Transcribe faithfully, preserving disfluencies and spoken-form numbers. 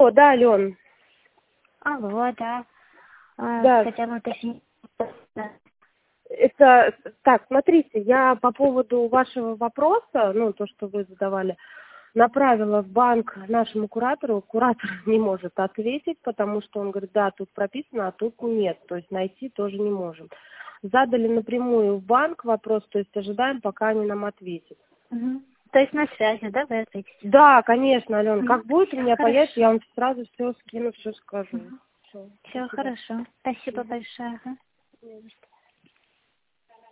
О, да, Ален. Алло, да. А, Да. хотела уточнить. Да. Это, так, смотрите, я по поводу вашего вопроса, ну, то, что вы задавали, направила в банк нашему куратору. Куратор не может ответить, потому что он говорит, да, тут прописано, а тут нет, то есть найти тоже не можем. Задали напрямую в банк вопрос, то есть ожидаем, пока они нам ответят. Угу. То есть на связи, да, вы ответите? Да, конечно, Алена, Угу. как будет у меня Хорошо. появится, я вам сразу все скину, все скажу. Угу. Все, Все спасибо. хорошо. Спасибо Мгм. большое. Ага. Не за что.